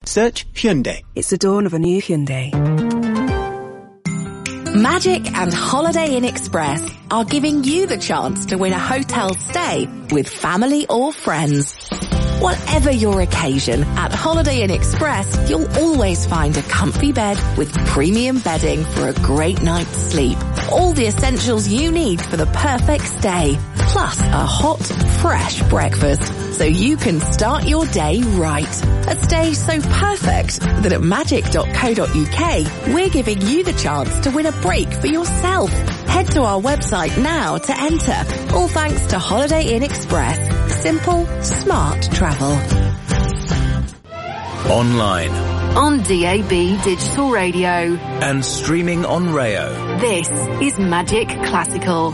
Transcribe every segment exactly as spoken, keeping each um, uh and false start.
Search Hyundai. It's the dawn of a new Hyundai. Magic and Holiday Inn Express are giving you the chance to win a hotel stay with family or friends. Whatever your occasion, at Holiday Inn Express, you'll always find a comfy bed with premium bedding for a great night's sleep. All the essentials you need for the perfect stay, plus a hot, fresh breakfast, so you can start your day right. A stay so perfect that at magic dot co dot uk, we're giving you the chance to win a break for yourself. Head to our website now to enter. All thanks to Holiday Inn Express. Simple, smart travel. Online. On D A B Digital Radio. And streaming on Rayo. This is Magic Classical.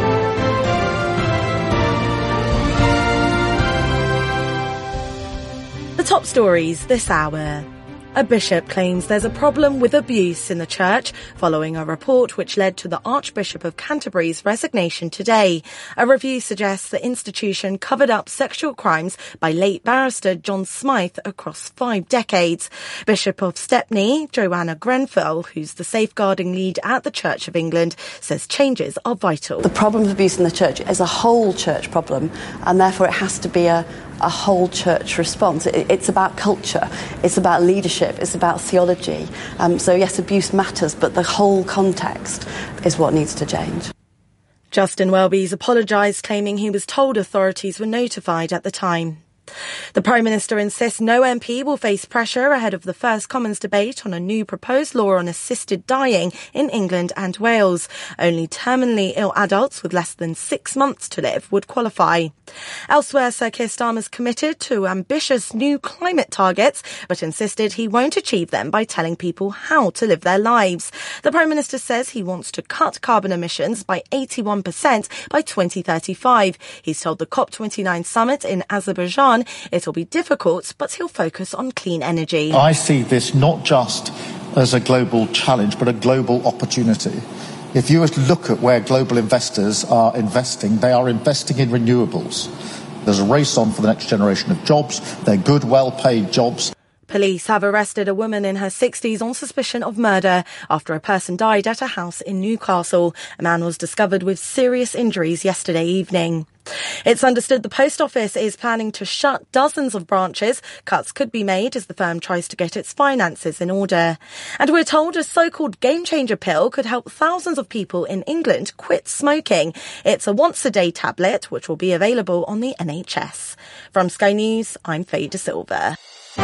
The top stories this hour. A bishop claims there's a problem with abuse in the church following a report which led to the Archbishop of Canterbury's resignation today. A review suggests the institution covered up sexual crimes by late barrister John Smythe across five decades. Bishop of Stepney, Joanna Grenfell, who's the safeguarding lead at the Church of England, says changes are vital. The problem of abuse in the church is a whole church problem, and therefore it has to be a a whole church response. It, it's about culture, it's about leadership, it's about theology. Um, so yes, abuse matters, but the whole context is what needs to change. Justin Welby's apologised, claiming he was told authorities were notified at the time. The Prime Minister insists no M P will face pressure ahead of the first Commons debate on a new proposed law on assisted dying in England and Wales. Only terminally ill adults with less than six months to live would qualify. Elsewhere, Sir Keir Starmer's committed to ambitious new climate targets, but insisted he won't achieve them by telling people how to live their lives. The Prime Minister says he wants to cut carbon emissions by eighty-one percent by twenty thirty-five. He's told the COP twenty-nine summit in Azerbaijan it'll be difficult, but he'll focus on clean energy. I see this not just as a global challenge, but a global opportunity. If you were to look at where global investors are investing, they are investing in renewables. There's a race on for the next generation of jobs. They're good, well-paid jobs. Police have arrested a woman in her sixties on suspicion of murder after a person died at a house in Newcastle. A man was discovered with serious injuries yesterday evening. It's understood the Post Office is planning to shut dozens of branches. Cuts could be made as the firm tries to get its finances in order. And we're told a so-called game-changer pill could help thousands of people in England quit smoking. It's a once-a-day tablet which will be available on the N H S. From Sky News, I'm Faye De Silva.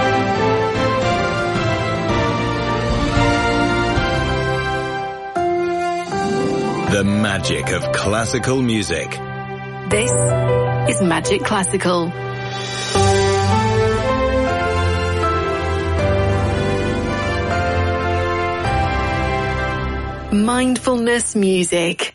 The magic of classical music. This is Magic Classical. Mindfulness music.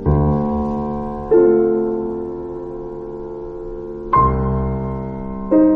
Thank you.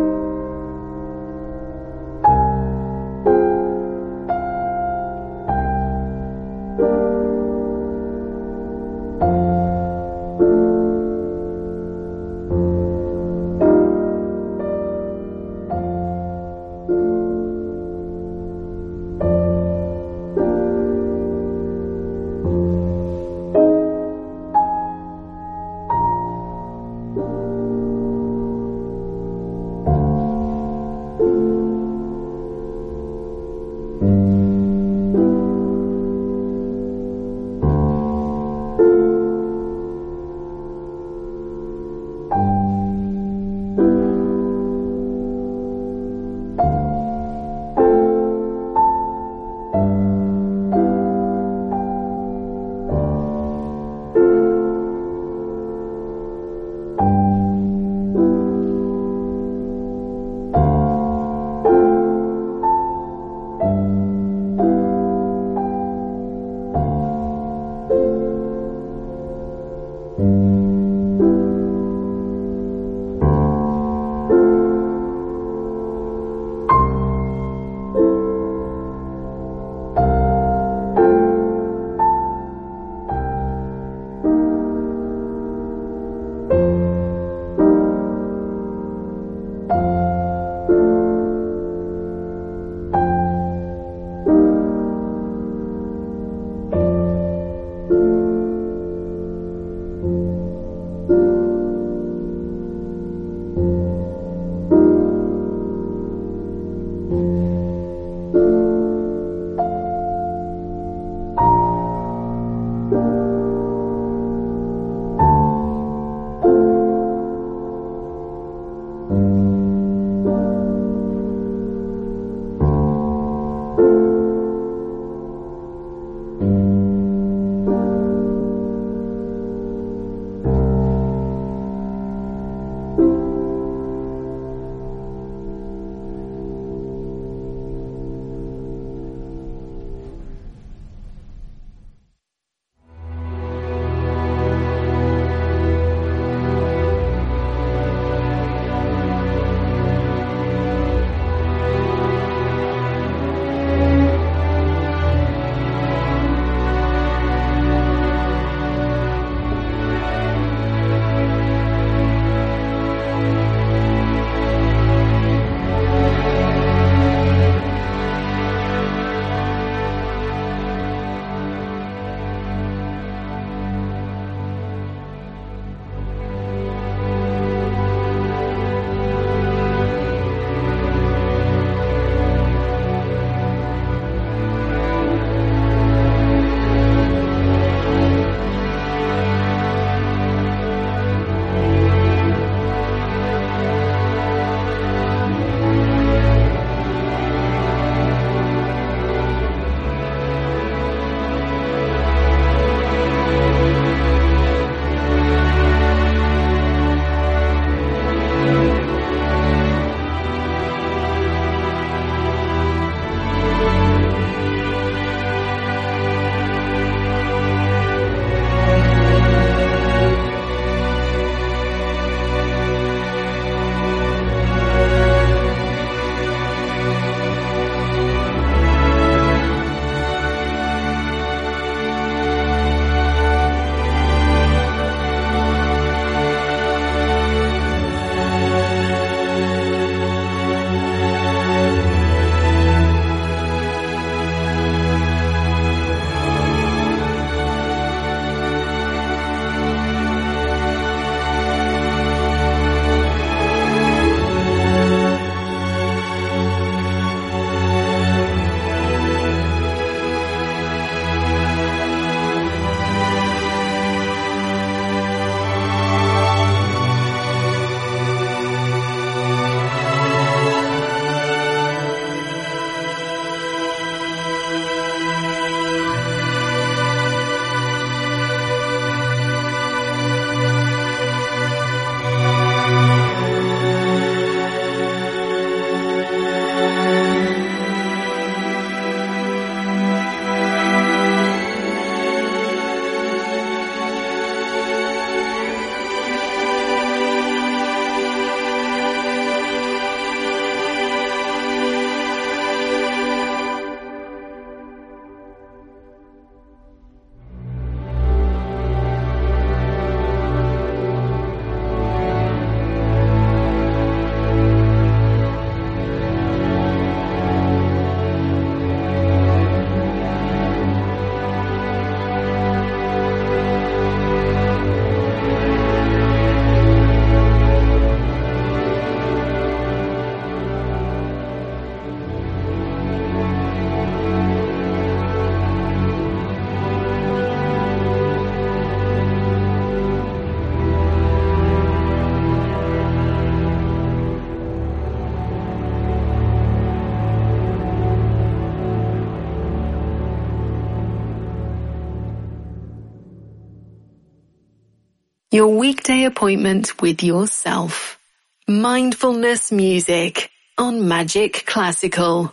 Your weekday appointment with yourself. Mindfulness music on Magic Classical.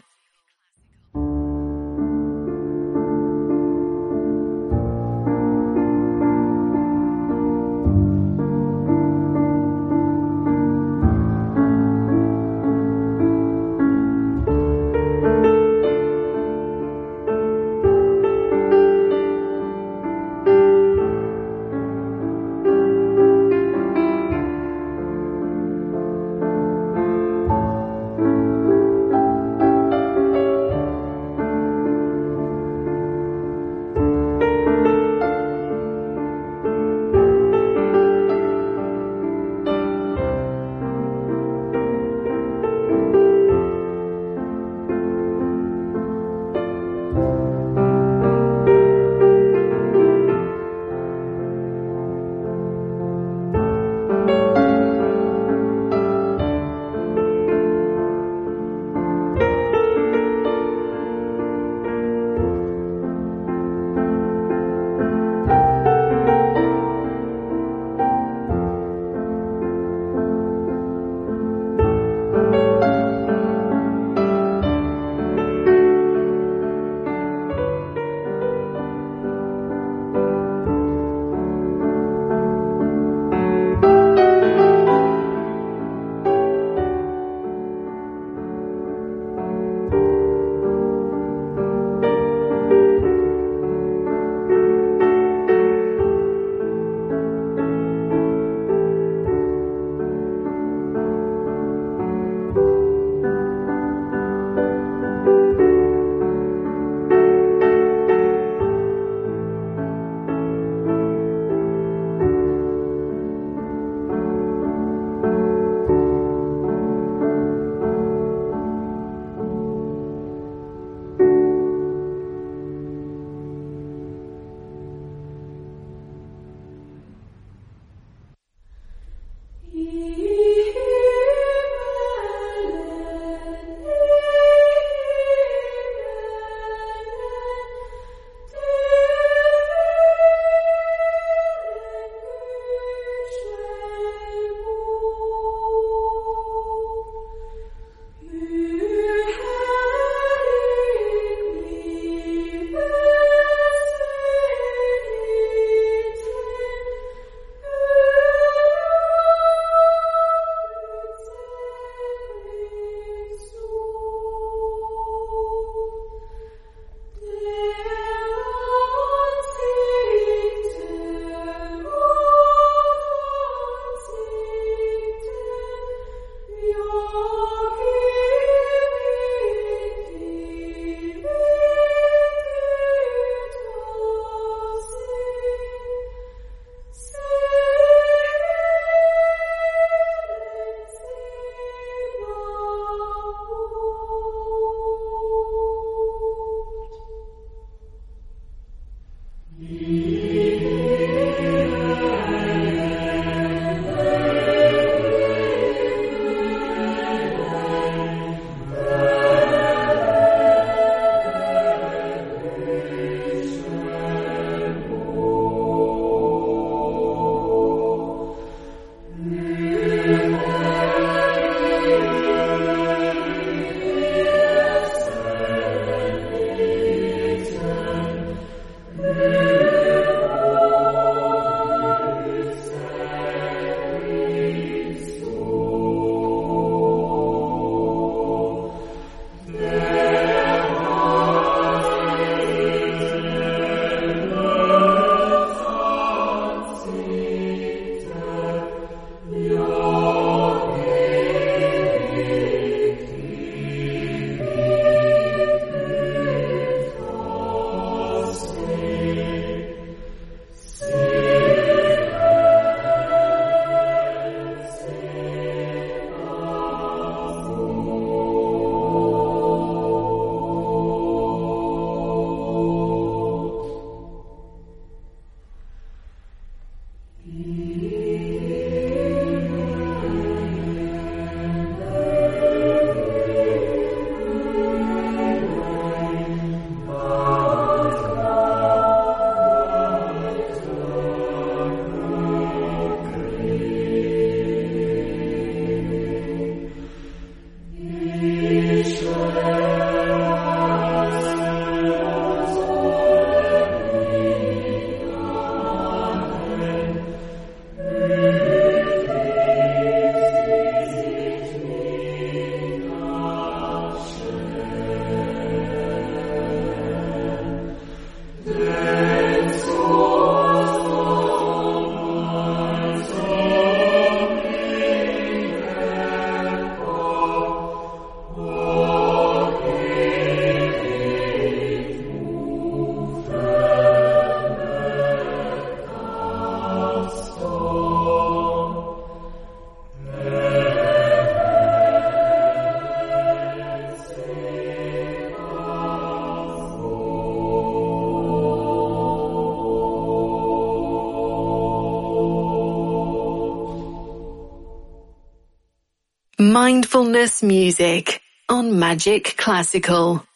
Mindfulness music on Magic Classical.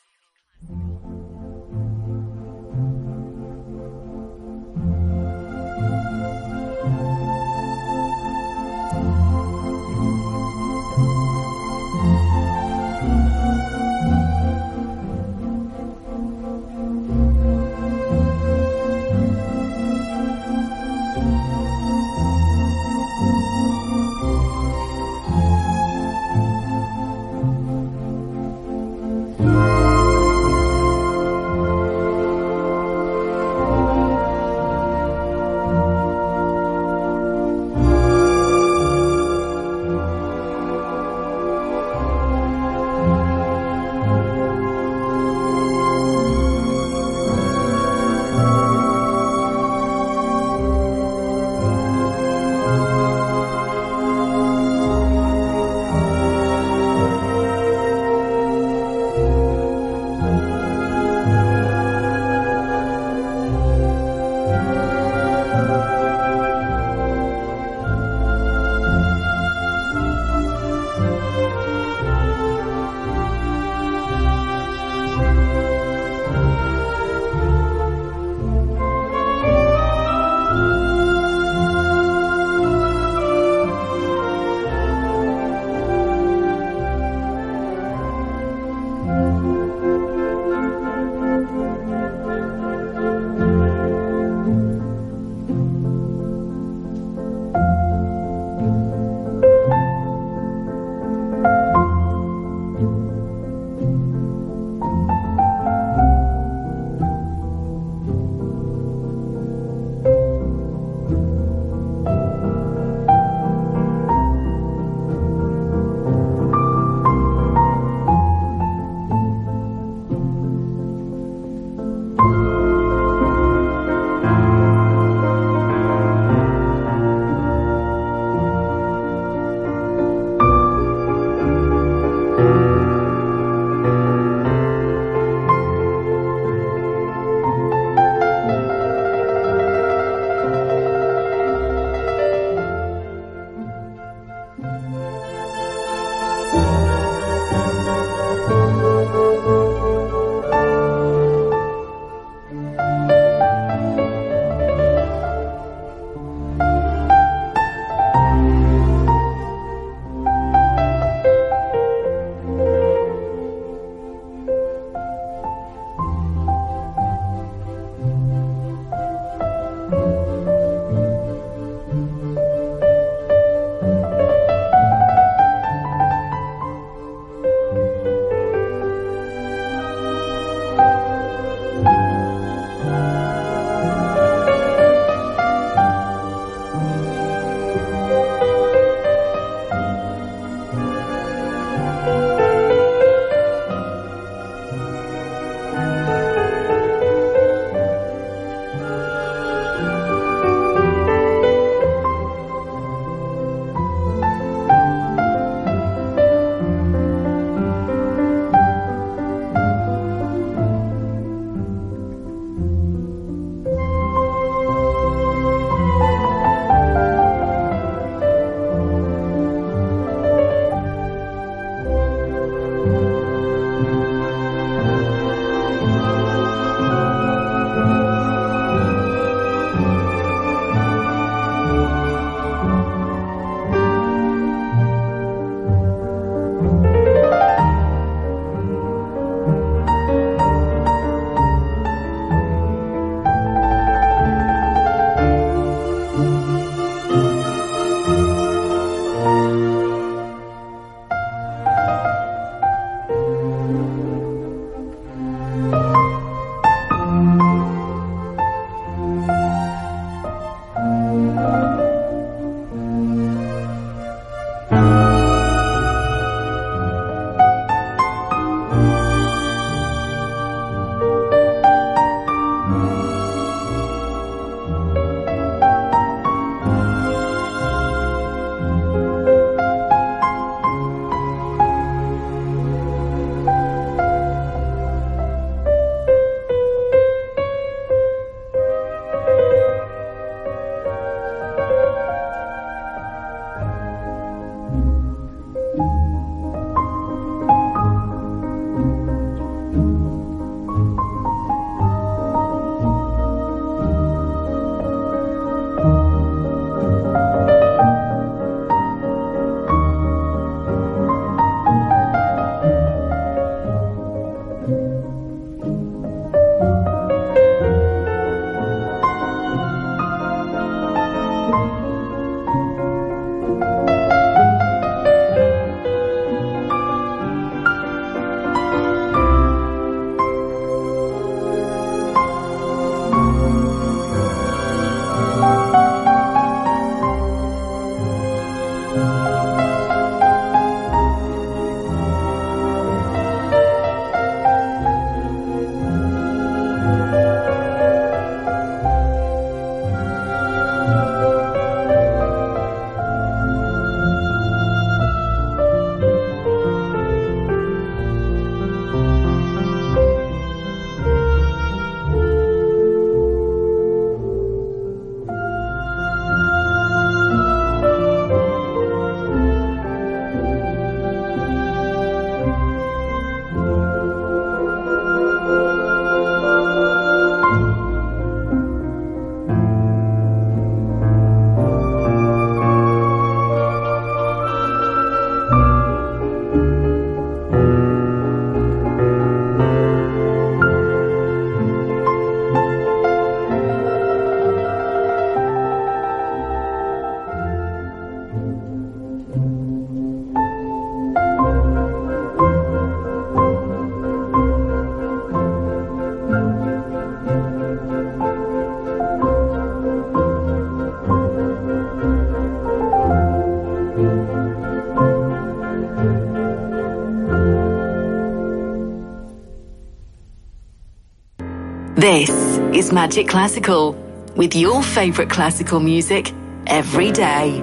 This is Magic Classical, with your favourite classical music every day.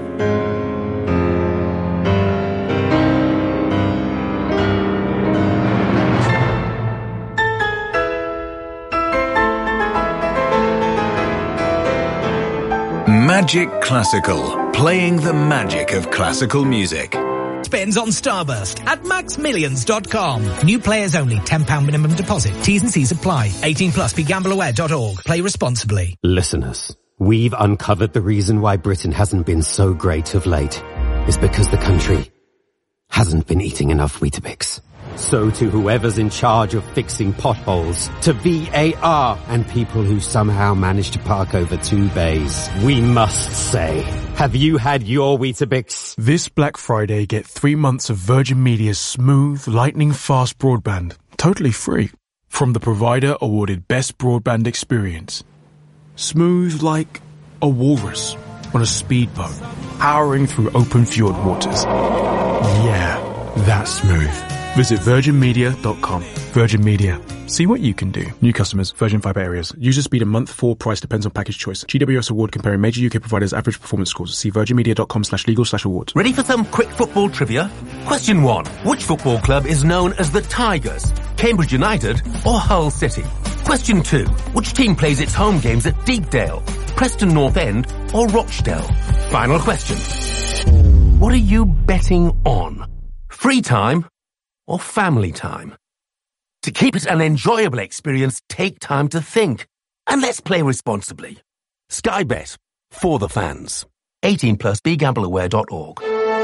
Magic Classical, playing the magic of classical music. Spins on Starburst at max millions dot com. New players only, ten pounds minimum deposit. T's and C's apply. eighteen plus, be gamble aware dot org. Play responsibly. Listeners, we've uncovered the reason why Britain hasn't been so great of late. It's because the country hasn't been eating enough Weetabix. So to whoever's in charge of fixing potholes, to V A R and people who somehow manage to park over two bays, we must say, have you had your Weetabix? This Black Friday, get three months of Virgin Media's smooth, lightning-fast broadband, totally free, from the provider awarded Best Broadband Experience. Smooth like a walrus on a speedboat, powering through open fjord waters. Yeah, that's smooth. Visit virgin media dot com. Virgin Media. See what you can do. New customers, Virgin Fibre areas. User speed and month four price depends on package choice. G W S award comparing major U K providers' average performance scores. See virgin media dot com slash legal slash awards. Ready for some quick football trivia? Question one. Which football club is known as the Tigers? Cambridge United or Hull City? Question two. Which team plays its home games at Deepdale? Preston North End or Rochdale? Final question. What are you betting on? Free time or family time? To keep it an enjoyable experience, take time to think. And let's play responsibly. Sky Bet, for the fans. eighteen plus, be gamble aware dot org.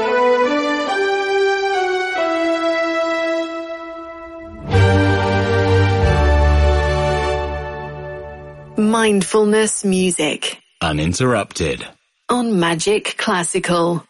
Mindfulness music. Uninterrupted. On Magic Classical.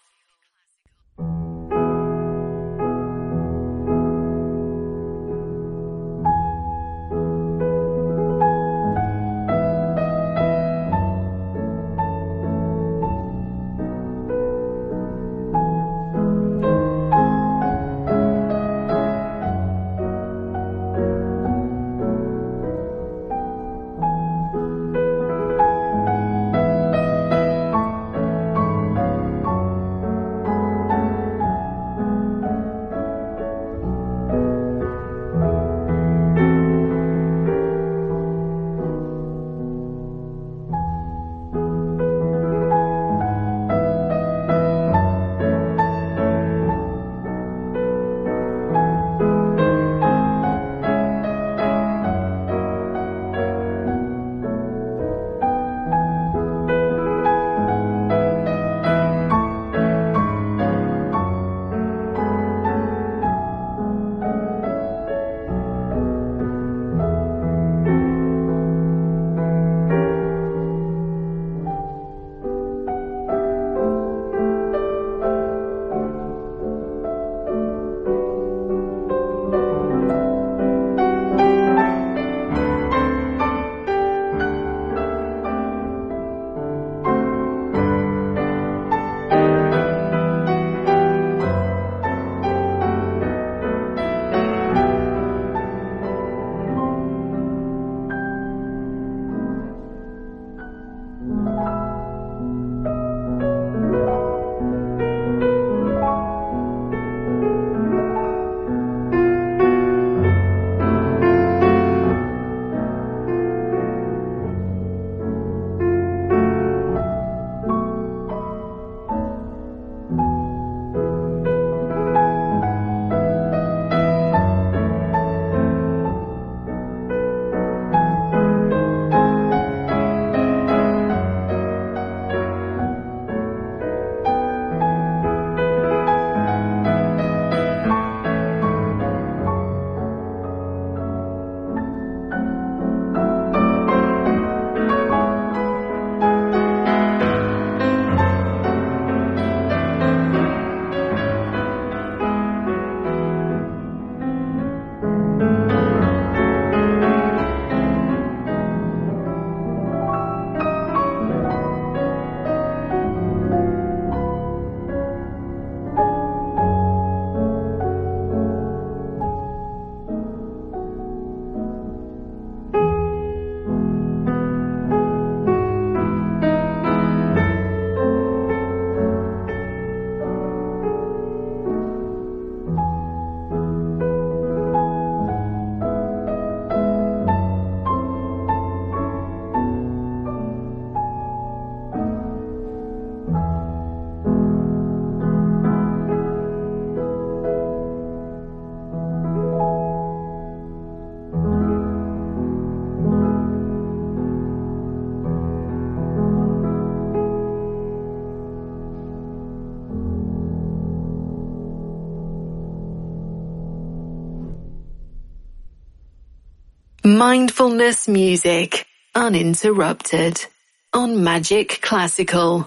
Mindfulness music, uninterrupted, on Magic Classical.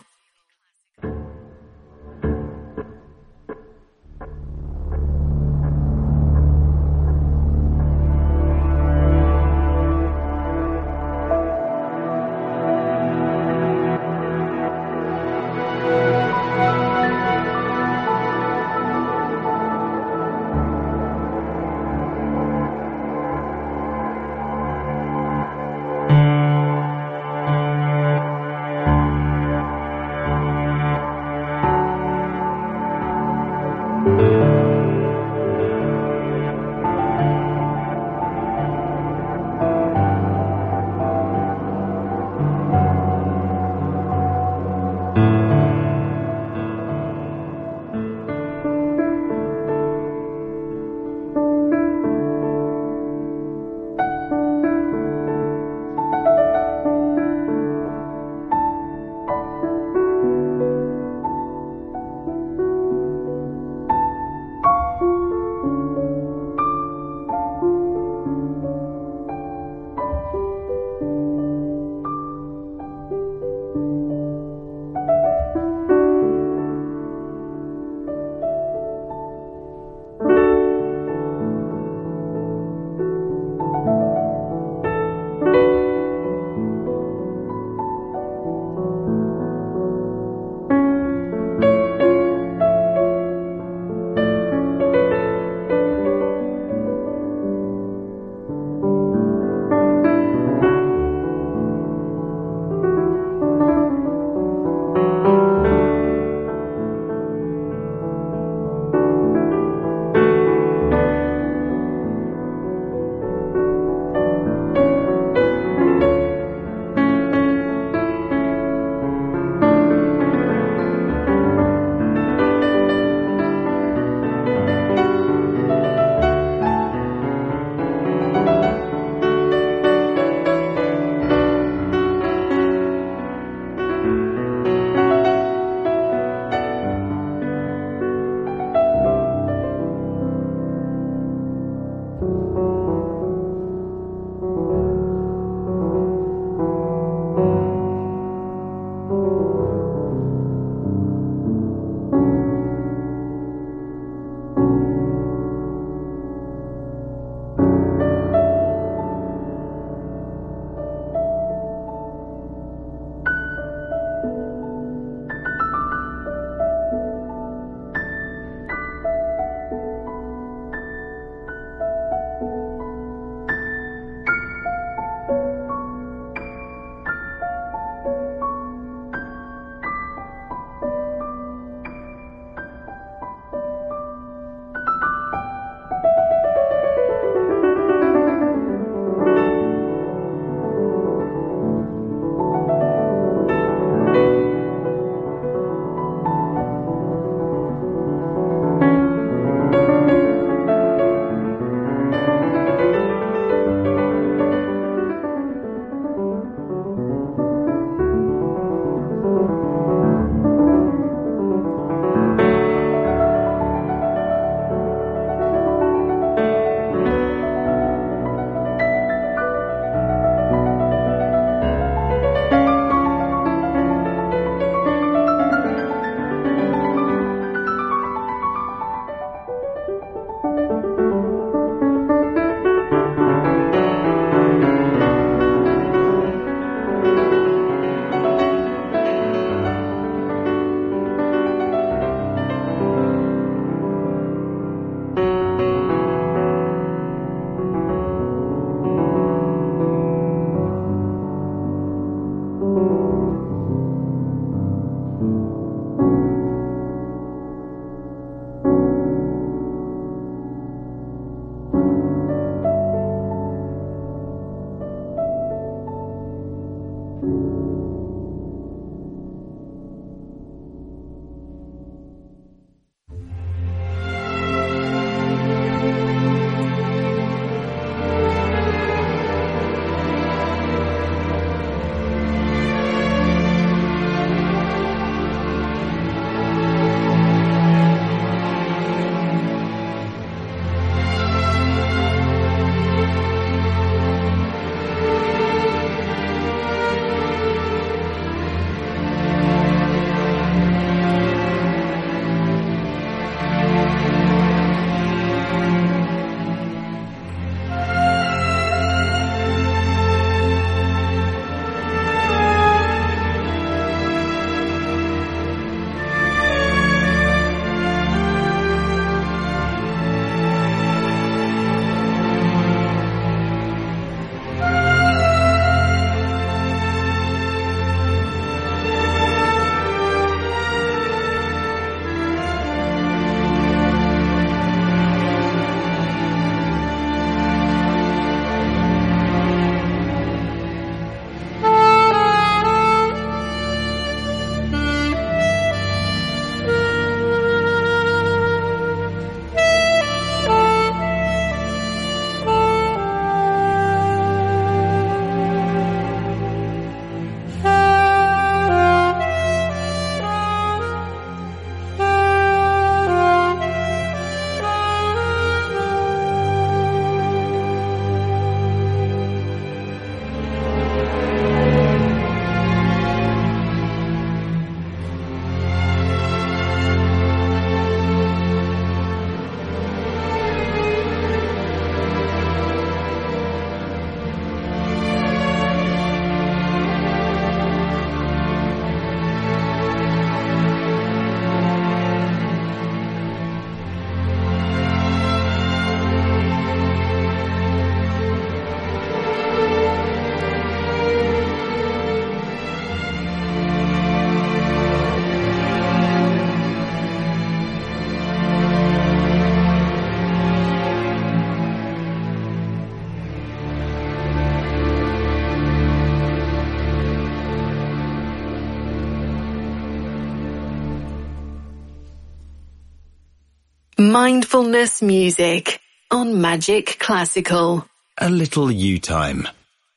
Mindfulness music on Magic Classical. A little you time.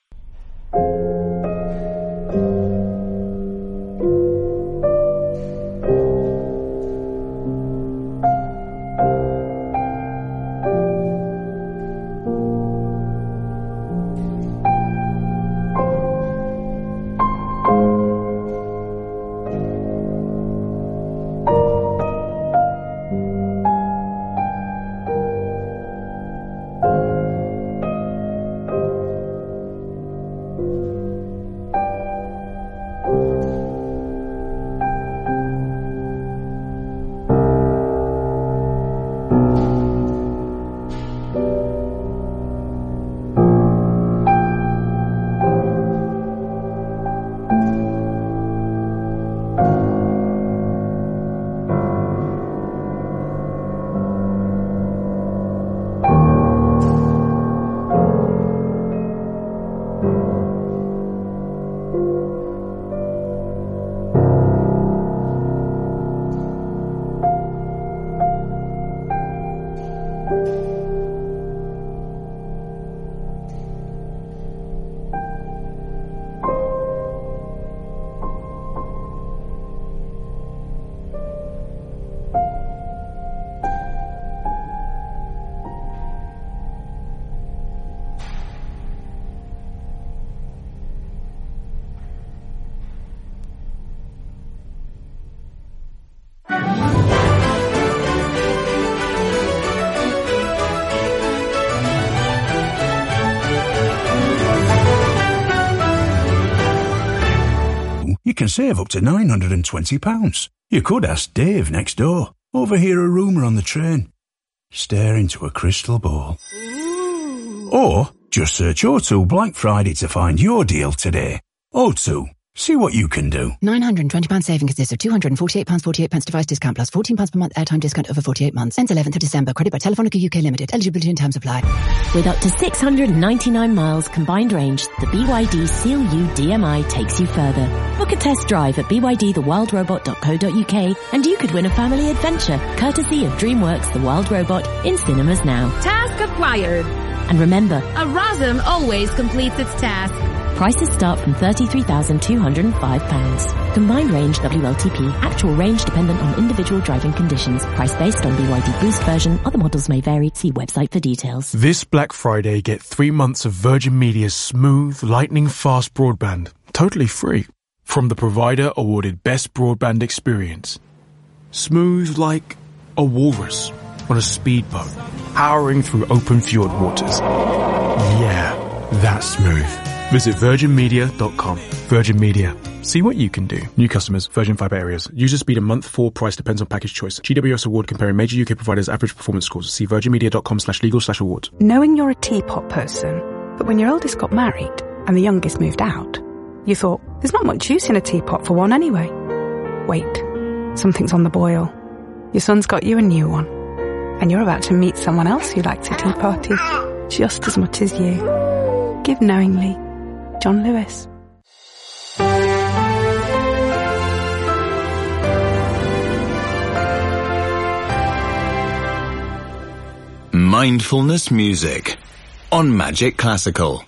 You can save up to nine hundred twenty pounds. You could ask Dave next door. Overhear a rumour on the train. Stare into a crystal ball. Ooh. Or just search O two Black Friday to find your deal today. O two. See what you can do. nine hundred twenty pounds saving consists of two hundred forty-eight pounds forty-eight device discount plus fourteen pounds per month airtime discount over forty-eight months. Ends eleventh of December. Credit by Telefonica U K Limited. Eligibility and terms apply. With up to six hundred ninety-nine miles combined range, the B Y D Seal U D M I takes you further. Book a test drive at b y d the wild robot dot co dot u k and you could win a family adventure, courtesy of DreamWorks The Wild Robot, in cinemas now. Task acquired. And remember, a ROSM always completes its task. Prices start from thirty-three thousand two hundred five pounds. Combined range W L T P. Actual range dependent on individual driving conditions. Price based on B Y D Boost version. Other models may vary. See website for details. This Black Friday, get three months of Virgin Media's smooth, lightning-fast broadband. Totally free. From the provider awarded Best Broadband Experience. Smooth like a walrus on a speedboat, powering through open fjord waters. Yeah, that's smooth. Visit virgin media dot com. Virgin Media. See what you can do. New customers, Virgin Fibre areas. User speed and month four price depends on package choice. G W S award comparing major U K providers' average performance scores. See virgin media dot com slash legal slash awards. Knowing you're a teapot person, but when your eldest got married and the youngest moved out, you thought, there's not much use in a teapot for one anyway. Wait, something's on the boil. Your son's got you a new one. And you're about to meet someone else who likes a tea party just as much as you. Give knowingly. John Lewis. Mindfulness music on Magic Classical.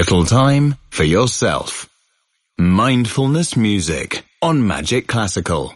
little time for yourself. Mindfulness music on Magic Classical.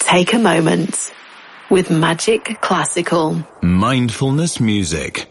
Take a moment with Magic Classical. Mindfulness music.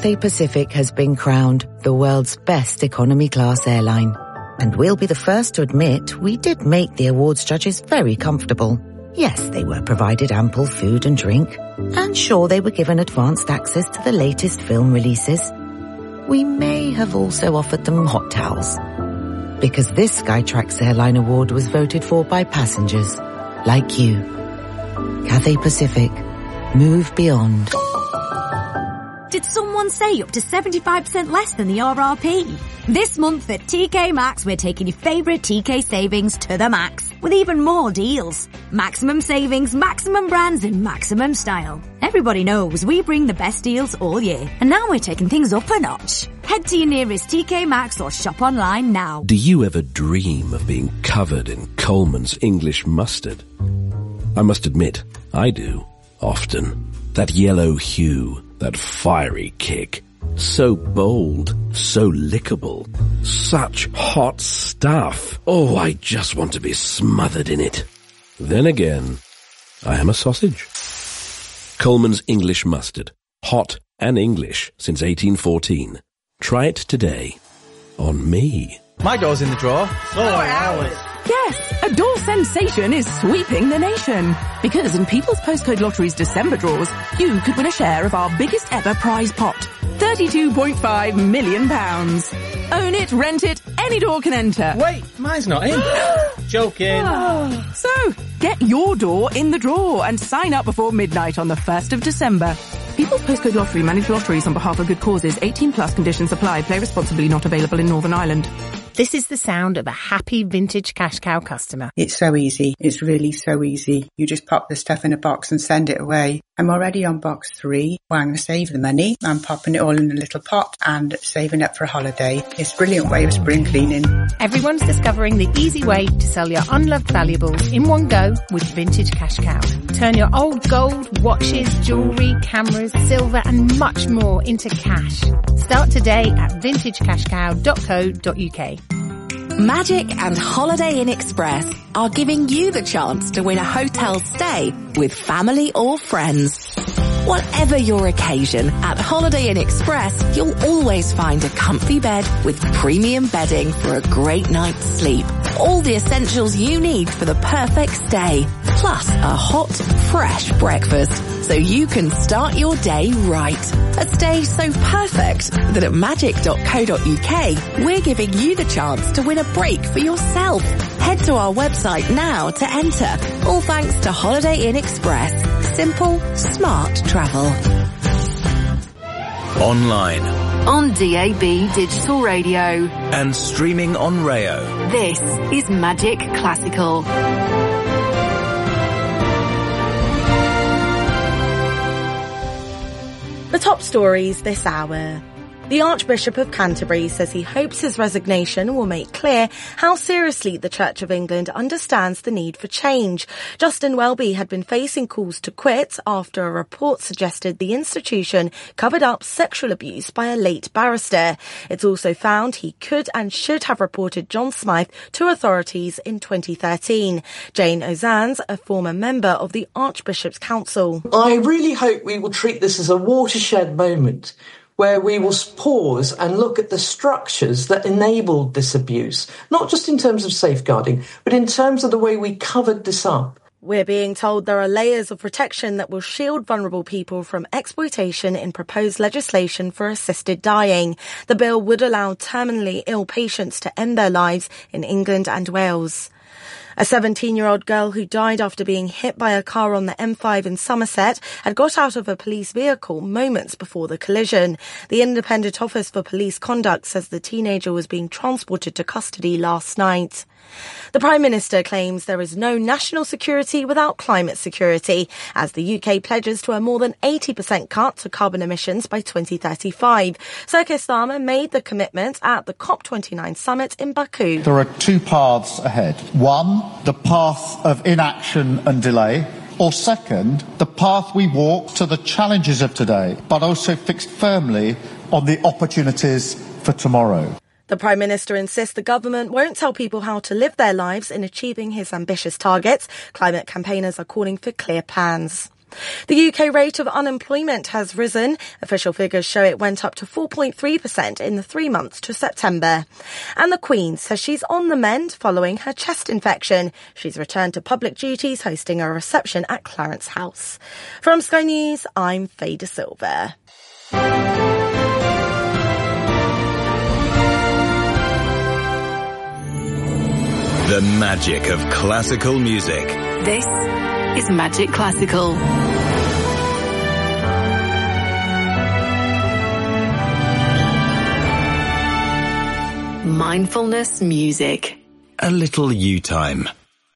Cathay Pacific has been crowned the world's best economy class airline. And we'll be the first to admit we did make the awards judges very comfortable. Yes, they were provided ample food and drink. And sure, they were given advanced access to the latest film releases. We may have also offered them hot towels. Because this Skytrax Airline Award was voted for by passengers like you. Cathay Pacific. Move beyond. Did someone say up to seventy-five percent less than the R R P? This month at T K Maxx, we're taking your favourite T K savings to the max, with even more deals. Maximum savings, maximum brands and maximum style. Everybody knows we bring the best deals all year, and now we're taking things up a notch. Head to your nearest T K Maxx or shop online now. Do you ever dream of being covered in Coleman's English mustard? I must admit, I do, often. That yellow hue, that fiery kick. So bold, so lickable, such hot stuff. Oh, I just want to be smothered in it. Then again, I am a sausage. Coleman's English mustard. Hot and English since eighteen fourteen. Try it today. On me. My door's in the drawer. So are ours. Yes, a door sensation is sweeping the nation. Because in People's Postcode Lottery's December draws, you could win a share of our biggest ever prize pot. thirty-two point five million pounds. Own it, rent it, any door can enter. Wait, mine's not in. Joking. Oh. So, get your door in the draw and sign up before midnight on the first of December. People's Postcode Lottery manage lotteries on behalf of good causes. eighteen plus conditions apply. Play responsibly. Not available in Northern Ireland. This is the sound of a happy vintage cash cow customer. It's so easy. It's really so easy. You just pop the stuff in a box and send it away. I'm already on box three. Well, I'm going to save the money. I'm popping it all in a little pot and saving up for a holiday. It's a brilliant way of spring cleaning. Everyone's discovering the easy way to sell your unloved valuables in one go with Vintage Cash Cow. Turn your old gold, watches, jewellery, cameras, silver and much more into cash. Start today at vintage cash cow dot co dot uk. Magic and Holiday Inn Express are giving you the chance to win a hotel stay with family or friends. Whatever your occasion, at Holiday Inn Express, you'll always find a comfy bed with premium bedding for a great night's sleep. All the essentials you need for the perfect stay, plus a hot, fresh breakfast, so you can start your day right. A stay so perfect that at magic dot co dot uk, we're giving you the chance to win a break for yourself. Head to our website now to enter, all thanks to Holiday Inn Express. Simple, smart travel. Online. On D A B Digital Radio. And streaming on Rayo. This is Magic Classical. The top stories this hour. The Archbishop of Canterbury says he hopes his resignation will make clear how seriously the Church of England understands the need for change. Justin Welby had been facing calls to quit after a report suggested the institution covered up sexual abuse by a late barrister. It's also found he could and should have reported John Smythe to authorities in twenty thirteen. Jane Ozan's a former member of the Archbishop's Council. I really hope we will treat this as a watershed moment where we will pause and look at the structures that enabled this abuse, not just in terms of safeguarding, but in terms of the way we covered this up. We're being told there are layers of protection that will shield vulnerable people from exploitation in proposed legislation for assisted dying. The bill would allow terminally ill patients to end their lives in England and Wales. A seventeen-year-old girl who died after being hit by a car on the M five in Somerset had got out of a police vehicle moments before the collision. The Independent Office for Police Conduct says the teenager was being transported to custody last night. The Prime Minister claims there is no national security without climate security, as the U K pledges to a more than eighty percent cut to carbon emissions by twenty thirty-five. Sir Keir Starmer made the commitment at the COP twenty-nine summit in Baku. There are two paths ahead. One, the path of inaction and delay. Or second, the path we walk to the challenges of today, but also fixed firmly on the opportunities for tomorrow. The Prime Minister insists the government won't tell people how to live their lives in achieving his ambitious targets. Climate campaigners are calling for clear plans. The U K rate of unemployment has risen. Official figures show it went up to four point three percent in the three months to September. And the Queen says she's on the mend following her chest infection. She's returned to public duties, hosting a reception at Clarence House. From Sky News, I'm Faye De Silva. The magic of classical music. This is Magic Classical. Mindfulness music. A little you time.